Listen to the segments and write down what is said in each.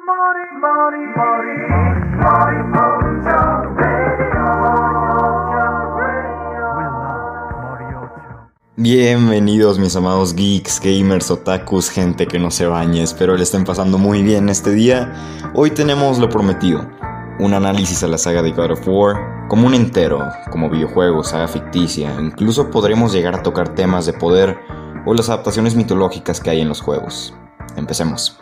Bienvenidos mis amados geeks, gamers, otakus, gente que no se bañe. Espero le estén pasando muy bien este día. Hoy tenemos lo prometido, un análisis a la saga de God of War, como un entero, como videojuego, saga ficticia. Incluso podremos llegar a tocar temas de poder o las adaptaciones mitológicas que hay en los juegos. Empecemos.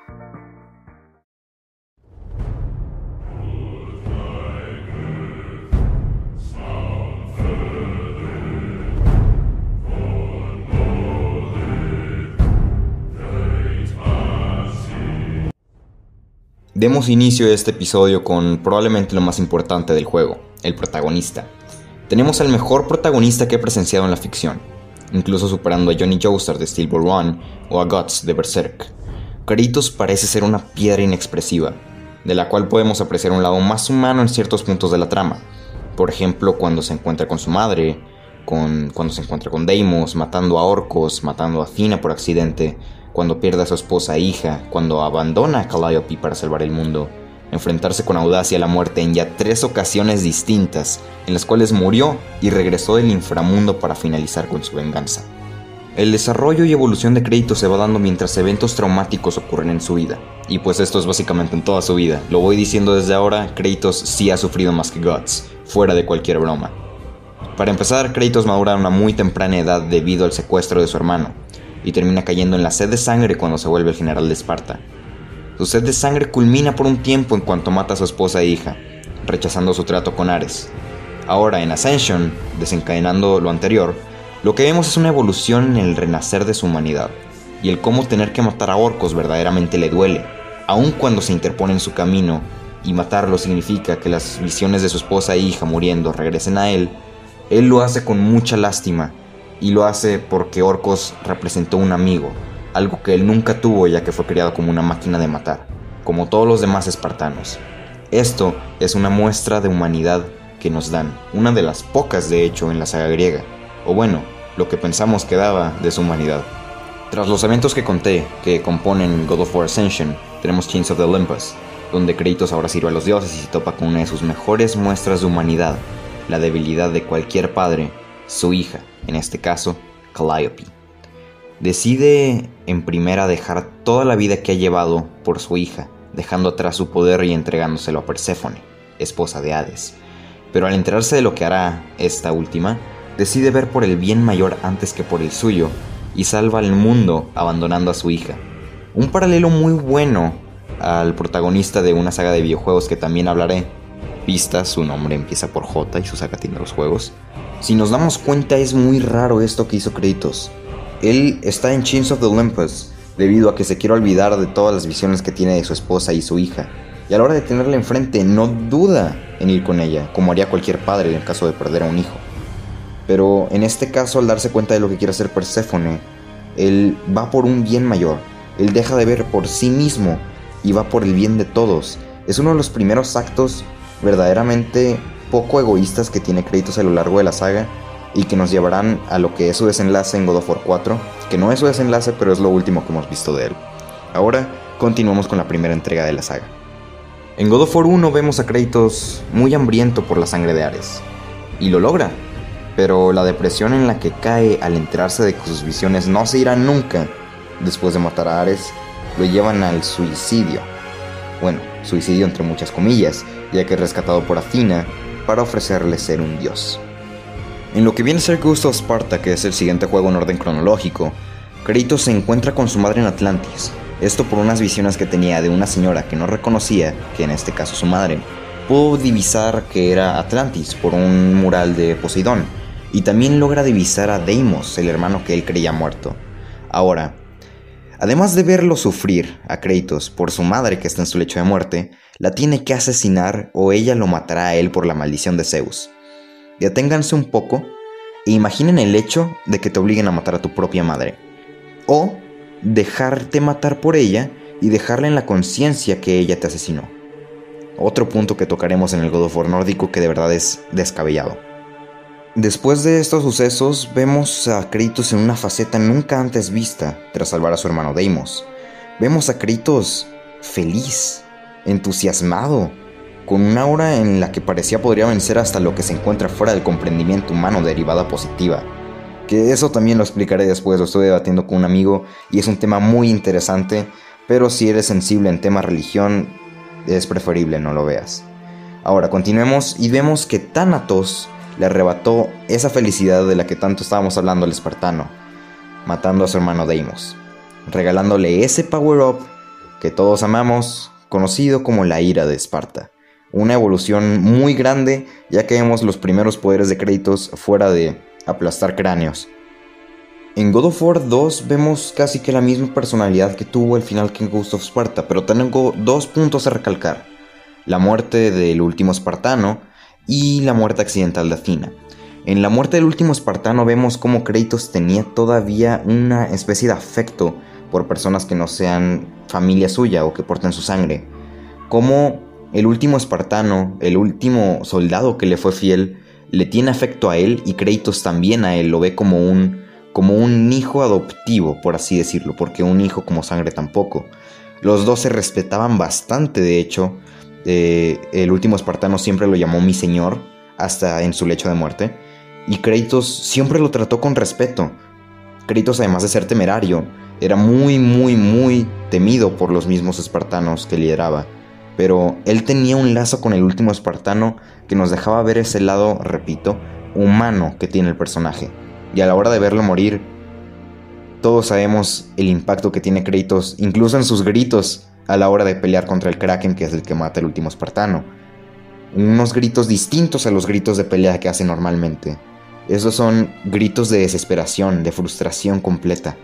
Demos inicio a este episodio con probablemente lo más importante del juego, el protagonista. Tenemos al mejor protagonista que he presenciado en la ficción, incluso superando a Johnny Joestar de Steel Ball Run o a Guts de Berserk. Kratos parece ser una piedra inexpresiva, de la cual podemos apreciar un lado más humano en ciertos puntos de la trama. Por ejemplo, cuando se encuentra con su madre, cuando se encuentra con Deimos, matando a orcos, matando a Athena por accidente, cuando pierde a su esposa e hija, cuando abandona a Calliope para salvar el mundo, enfrentarse con audacia a la muerte en ya 3 ocasiones distintas, en las cuales murió y regresó del inframundo para finalizar con su venganza. El desarrollo y evolución de Kratos se va dando mientras eventos traumáticos ocurren en su vida, y pues esto es básicamente en toda su vida. Lo voy diciendo desde ahora, Kratos sí ha sufrido más que Guts, fuera de cualquier broma. Para empezar, Kratos madura a una muy temprana edad debido al secuestro de su hermano, y termina cayendo en la sed de sangre cuando se vuelve el general de Esparta. Su sed de sangre culmina por un tiempo en cuanto mata a su esposa e hija, rechazando su trato con Ares. Ahora, en Ascension, desencadenando lo anterior, lo que vemos es una evolución en el renacer de su humanidad, y el cómo tener que matar a orcos verdaderamente le duele, aun cuando se interpone en su camino, y matarlo significa que las visiones de su esposa e hija muriendo regresen a él lo hace con mucha lástima, y lo hace porque Orcos representó un amigo, algo que él nunca tuvo ya que fue criado como una máquina de matar, como todos los demás espartanos. Esto es una muestra de humanidad que nos dan, una de las pocas de hecho en la saga griega, o bueno, lo que pensamos que daba de su humanidad. Tras los eventos que conté, que componen God of War Ascension, tenemos Chains of the Olympus, donde Kratos ahora sirve a los dioses y se topa con una de sus mejores muestras de humanidad, la debilidad de cualquier padre, su hija, en este caso, Calliope. Decide en primera dejar toda la vida que ha llevado por su hija, dejando atrás su poder y entregándoselo a Perséfone, esposa de Hades. Pero al enterarse de lo que hará esta última, decide ver por el bien mayor antes que por el suyo, y salva al mundo abandonando a su hija. Un paralelo muy bueno al protagonista de una saga de videojuegos que también hablaré. Pista, su nombre empieza por J y su saga tiene los juegos. Si nos damos cuenta, es muy raro esto que hizo Kratos. Él está en Chains of the Olympus debido a que se quiere olvidar de todas las visiones que tiene de su esposa y su hija, y a la hora de tenerla enfrente no duda en ir con ella, como haría cualquier padre en el caso de perder a un hijo. Pero en este caso, al darse cuenta de lo que quiere hacer Perséfone, él va por un bien mayor. Él deja de ver por sí mismo y va por el bien de todos. Es uno de los primeros actos verdaderamente poco egoístas que tiene Kratos a lo largo de la saga, y que nos llevarán a lo que es su desenlace en God of War 4, que no es su desenlace, pero es lo último que hemos visto de él. Ahora continuamos con la primera entrega de la saga. En God of War 1 vemos a Kratos muy hambriento por la sangre de Ares, y lo logra, pero la depresión en la que cae al enterarse de que sus visiones no se irán nunca después de matar a Ares, lo llevan al suicidio. Bueno, suicidio entre muchas comillas, ya que es rescatado por Athena para ofrecerle ser un dios. En lo que viene a ser Ghost of Sparta, que es el siguiente juego en orden cronológico, Kratos se encuentra con su madre en Atlantis, esto por unas visiones que tenía de una señora que no reconocía, que en este caso su madre. Pudo divisar que era Atlantis por un mural de Poseidón, y también logra divisar a Deimos, el hermano que él creía muerto. Ahora, además de verlo sufrir a Kratos por su madre que está en su lecho de muerte, la tiene que asesinar o ella lo matará a él por la maldición de Zeus. Deténganse un poco e imaginen el hecho de que te obliguen a matar a tu propia madre, o dejarte matar por ella y dejarla en la conciencia que ella te asesinó. Otro punto que tocaremos en el God of War nórdico que de verdad es descabellado. Después de estos sucesos, vemos a Kratos en una faceta nunca antes vista tras salvar a su hermano Deimos. Vemos a Kratos feliz, entusiasmado, con una aura en la que parecía podría vencer hasta lo que se encuentra fuera del comprendimiento humano derivada positiva. Que eso también lo explicaré después, lo estoy debatiendo con un amigo y es un tema muy interesante, pero si eres sensible en tema religión, es preferible no lo veas. Ahora continuemos y vemos que Thanatos le arrebató esa felicidad de la que tanto estábamos hablando al espartano, matando a su hermano Deimos, regalándole ese power-up que todos amamos, conocido como la ira de Esparta. Una evolución muy grande, ya que vemos los primeros poderes de Kratos fuera de aplastar cráneos. En God of War 2 vemos casi que la misma personalidad que tuvo al final que en Ghost of Sparta, pero tengo 2 puntos a recalcar: la muerte del último espartano y la muerte accidental de Athena. En la muerte del último espartano vemos cómo Kratos tenía todavía una especie de afecto por personas que no sean familia suya o que porten su sangre. Como el último espartano, el último soldado que le fue fiel, le tiene afecto a él y Kratos también a él, lo ve como un hijo adoptivo, por así decirlo, porque un hijo como sangre tampoco. Los dos se respetaban bastante, de hecho. El último espartano siempre lo llamó mi señor, hasta en su lecho de muerte, y Kratos siempre lo trató con respeto. Kratos, además de ser temerario, era muy temido por los mismos espartanos que lideraba, pero él tenía un lazo con el último espartano que nos dejaba ver ese lado, repito, humano que tiene el personaje. Y a la hora de verlo morir, todos sabemos el impacto que tiene Kratos, incluso en sus gritos a la hora de pelear contra el Kraken, que es el que mata al último espartano. Unos gritos distintos a los gritos de pelea que hace normalmente. Esos son gritos de desesperación, de frustración completa.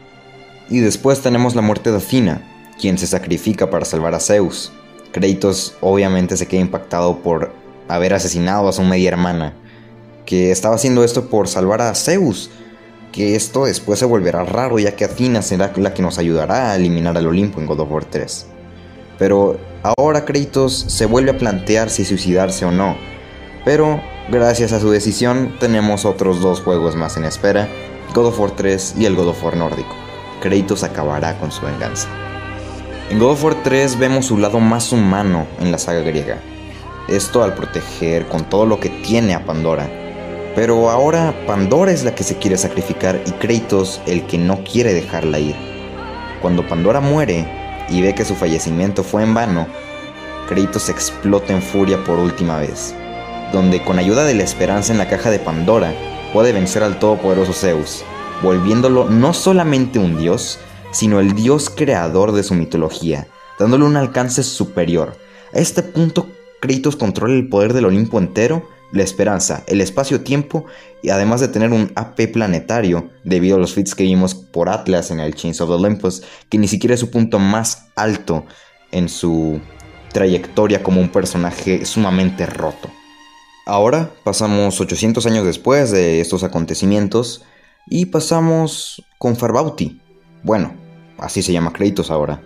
Y después tenemos la muerte de Athena, quien se sacrifica para salvar a Zeus. Kratos obviamente se queda impactado por haber asesinado a su media hermana, que estaba haciendo esto por salvar a Zeus, que esto después se volverá raro, ya que Athena será la que nos ayudará a eliminar al Olimpo en God of War 3. Pero ahora Kratos se vuelve a plantear si suicidarse o no, pero gracias a su decisión tenemos otros 2 juegos más en espera, God of War 3 y el God of War nórdico. Kratos acabará con su venganza. En God of War 3 vemos su lado más humano en la saga griega, esto al proteger con todo lo que tiene a Pandora. Pero ahora Pandora es la que se quiere sacrificar y Kratos el que no quiere dejarla ir. Cuando Pandora muere y ve que su fallecimiento fue en vano, Kratos explota en furia por última vez, donde con ayuda de la esperanza en la caja de Pandora puede vencer al todopoderoso Zeus, volviéndolo no solamente un dios, sino el dios creador de su mitología, dándole un alcance superior. A este punto Kratos controla el poder del Olimpo entero, la esperanza, el espacio-tiempo y además de tener un AP planetario debido a los feats que vimos por Atlas en el Chains of Olympus, que ni siquiera es su punto más alto en su trayectoria como un personaje sumamente roto. Ahora pasamos 800 años después de estos acontecimientos y pasamos con Farbauti. Bueno, así se llama Kratos ahora.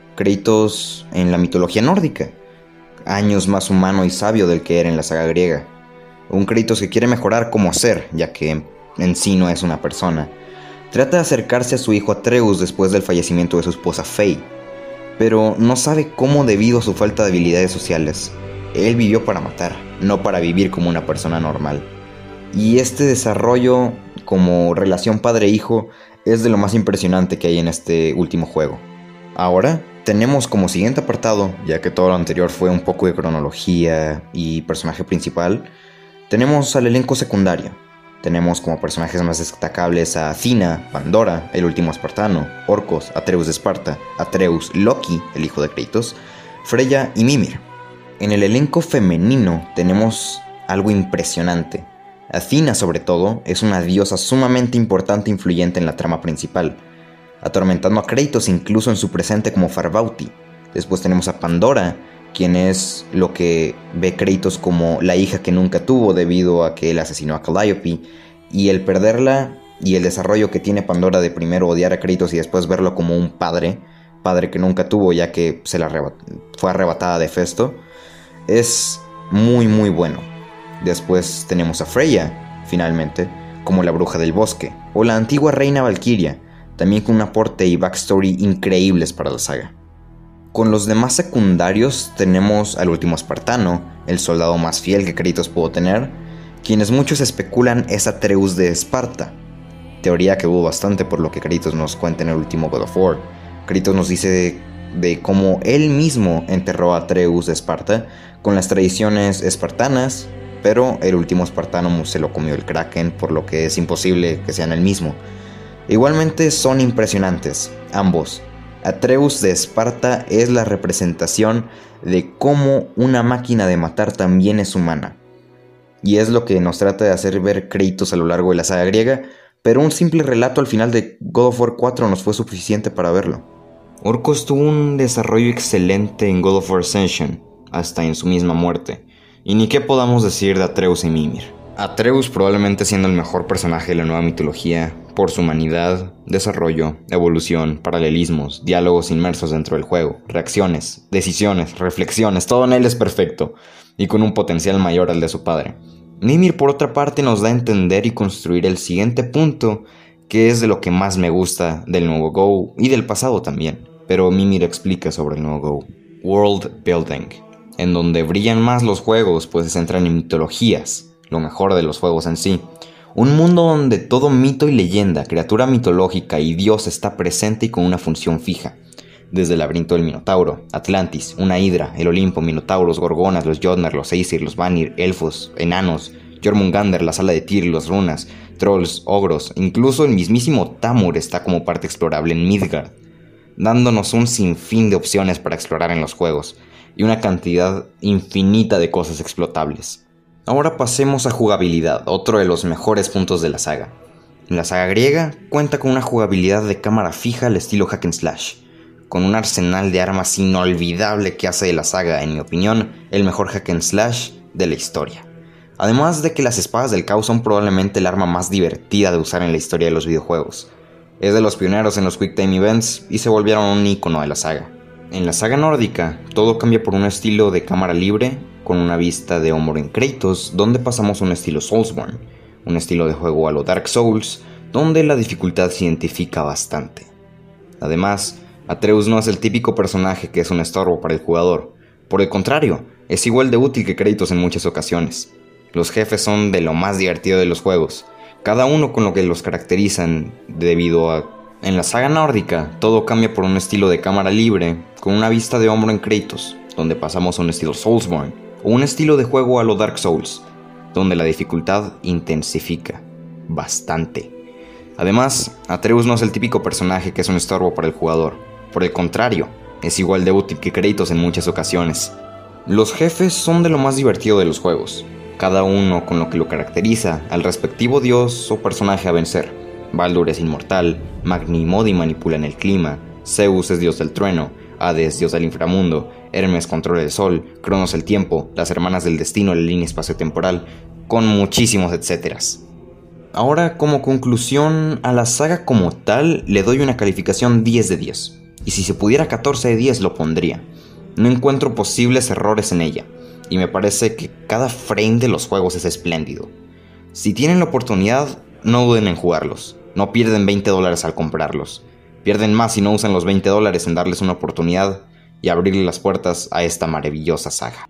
Kratos en la mitología nórdica, años más humano y sabio del que era en la saga griega. Un Kratos que quiere mejorar como ser, ya que en sí no es una persona. Trata de acercarse a su hijo Atreus después del fallecimiento de su esposa Faye, pero no sabe cómo debido a su falta de habilidades sociales. Él vivió para matar, no para vivir como una persona normal. Y este desarrollo como relación padre-hijo es de lo más impresionante que hay en este último juego. Ahora tenemos como siguiente apartado, ya que todo lo anterior fue un poco de cronología y personaje principal, tenemos al elenco secundario. Tenemos como personajes más destacables a Athena, Pandora, el último espartano, Orcos, Atreus de Esparta, Atreus, Loki, el hijo de Kratos, Freya y Mimir. En el elenco femenino tenemos algo impresionante. Athena, sobre todo, es una diosa sumamente importante e influyente en la trama principal, atormentando a Kratos incluso en su presente como Farbauti. Después tenemos a Pandora, quien es lo que ve Kratos como la hija que nunca tuvo debido a que él asesinó a Calliope, y el perderla y el desarrollo que tiene Pandora de primero odiar a Kratos y después verlo como un padre que nunca tuvo ya que fue arrebatada de Hefesto, es muy bueno. Después tenemos a Freya, finalmente, como la bruja del bosque, o la antigua reina Valkyria, también con un aporte y backstory increíbles para la saga. Con los demás secundarios tenemos al último espartano, el soldado más fiel que Kratos pudo tener, quienes muchos especulan es Atreus de Esparta, teoría que hubo bastante por lo que Kratos nos cuenta en el último God of War. Kratos nos dice de cómo él mismo enterró a Atreus de Esparta con las tradiciones espartanas, pero el último espartano se lo comió el Kraken, por lo que es imposible que sean el mismo. Igualmente son impresionantes, ambos. Atreus de Esparta es la representación de cómo una máquina de matar también es humana. Y es lo que nos trata de hacer ver Kratos a lo largo de la saga griega, pero un simple relato al final de God of War 4 nos fue suficiente para verlo. Orcos tuvo un desarrollo excelente en God of War Ascension, hasta en su misma muerte. Y ni qué podamos decir de Atreus y Mimir. Atreus probablemente siendo el mejor personaje de la nueva mitología, por su humanidad, desarrollo, evolución, paralelismos, diálogos inmersos dentro del juego, reacciones, decisiones, reflexiones, todo en él es perfecto, y con un potencial mayor al de su padre. Mimir por otra parte nos da a entender y construir el siguiente punto, que es de lo que más me gusta del nuevo Go y del pasado también, pero Mimir explica sobre el nuevo Go. World Building, en donde brillan más los juegos pues se centran en mitologías, lo mejor de los juegos en sí. Un mundo donde todo mito y leyenda, criatura mitológica y dios está presente y con una función fija. Desde el laberinto del Minotauro, Atlantis, una hidra, el Olimpo, Minotauros, Gorgonas, los Jotnar, los Aesir, los Vanir, elfos, enanos, Jormungandr, la sala de Tyr, las runas, trolls, ogros, incluso el mismísimo Tamur está como parte explorable en Midgard, dándonos un sinfín de opciones para explorar en los juegos y una cantidad infinita de cosas explotables. Ahora pasemos a jugabilidad, otro de los mejores puntos de la saga. La saga griega cuenta con una jugabilidad de cámara fija al estilo hack and slash, con un arsenal de armas inolvidable que hace de la saga, en mi opinión, el mejor hack and slash de la historia. Además de que las espadas del caos son probablemente el arma más divertida de usar en la historia de los videojuegos. Es de los pioneros en los Quick Time Events y se volvieron un icono de la saga. En la saga nórdica, todo cambia por un estilo de cámara libre, con una vista de hombro en Kratos, donde pasamos a un estilo Soulsborne, un estilo de juego a lo Dark Souls, donde la dificultad se identifica bastante. Además, Atreus no es el típico personaje que es un estorbo para el jugador. Por el contrario, es igual de útil que Kratos en muchas ocasiones. Los jefes son de lo más divertido de los juegos, cada uno con lo que los caracterizan debido a... En la saga nórdica, todo cambia por un estilo de cámara libre, con una vista de hombro en Kratos, donde pasamos a un estilo Soulsborne, o un estilo de juego a lo Dark Souls, donde la dificultad intensifica bastante. Además, Atreus no es el típico personaje que es un estorbo para el jugador. Por el contrario, es igual de útil que Kratos en muchas ocasiones. Los jefes son de lo más divertido de los juegos, cada uno con lo que lo caracteriza al respectivo dios o personaje a vencer. Baldur es inmortal, Magni y Modi manipulan el clima, Zeus es dios del trueno, Hades dios del inframundo, Hermes controla el sol, Cronos el tiempo, las hermanas del destino la línea espaciotemporal, con muchísimos etcéteras. Ahora, como conclusión a la saga como tal, le doy una calificación 10 de 10. Y si se pudiera 14 de 10 lo pondría. No encuentro posibles errores en ella, y me parece que cada frame de los juegos es espléndido. Si tienen la oportunidad, no duden en jugarlos. No pierden $20 al comprarlos. Pierden más si no usan los $20 en darles una oportunidad y abrirle las puertas a esta maravillosa saga.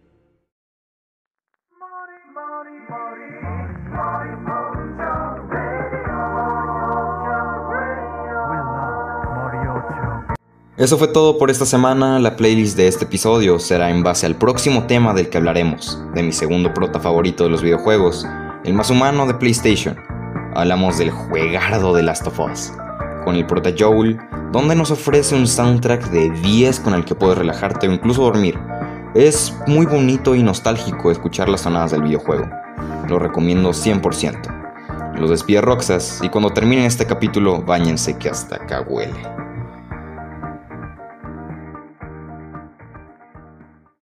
Eso fue todo por esta semana. La playlist de este episodio será en base al próximo tema del que hablaremos, de mi segundo prota favorito de los videojuegos, el más humano de PlayStation. Hablamos del juegardo de Last of Us, con el prota Joel, donde nos ofrece un soundtrack de 10 con el que puedes relajarte o incluso dormir. Es muy bonito y nostálgico escuchar las sonadas del videojuego. Lo recomiendo 100%. Los despide Roxas y cuando terminen este capítulo, báñense que hasta acá huele.